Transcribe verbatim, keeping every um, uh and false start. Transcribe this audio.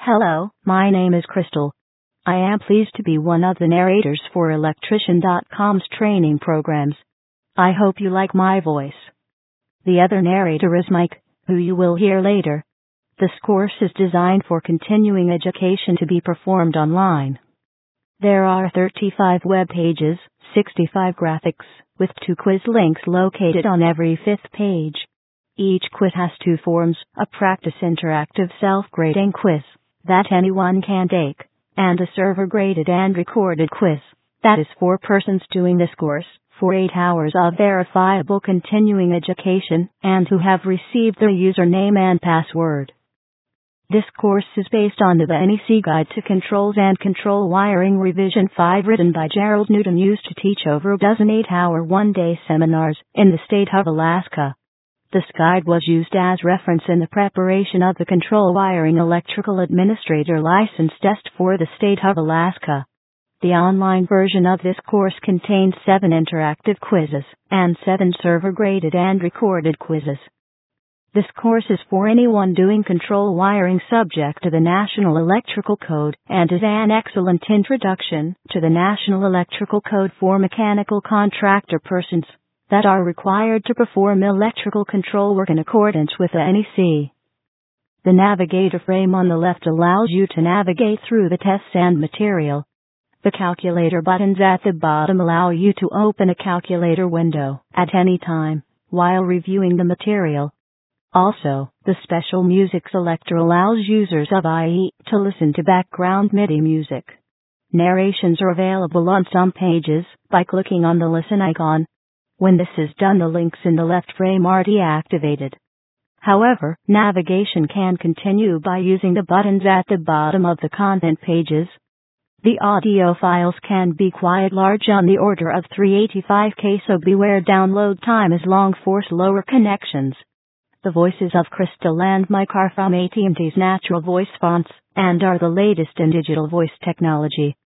Hello, my name is Crystal. I am pleased to be one of the narrators for Electrician dot com's training programs. I hope you like my voice. The other narrator is Mike, who you will hear later. This course is designed for continuing education to be performed online. There are thirty-five web pages, sixty-five graphics, with two quiz links located on every fifth page. Each quiz has two forms, a practice interactive self-grading quiz that anyone can take, and a server-graded and recorded quiz that is for persons doing this course for eight hours of verifiable continuing education and who have received their username and password. This course is based on the N E C Guide to Controls and Control Wiring Revision five written by Gerald Newton, used to teach over a dozen eight-hour one-day seminars in the state of Alaska. This guide was used as reference in the preparation of the Control Wiring Electrical Administrator License Test for the state of Alaska. The online version of this course contains seven interactive quizzes and seven server-graded and recorded quizzes. This course is for anyone doing control wiring subject to the National Electrical Code and is an excellent introduction to the National Electrical Code for mechanical contractor persons that are required to perform electrical control work in accordance with the N E C. The navigator frame on the left allows you to navigate through the tests and material. The calculator buttons at the bottom allow you to open a calculator window at any time while reviewing the material. Also, the special music selector allows users of I E to listen to background MIDI music. Narrations are available on some pages by clicking on the listen icon. When this is done, the links in the left frame are deactivated. However, navigation can continue by using the buttons at the bottom of the content pages. The audio files can be quite large, on the order of three eighty-five K, so beware download time is long for slower connections. The voices of Crystal and Mike are from A T and T's natural voice fonts and are the latest in digital voice technology.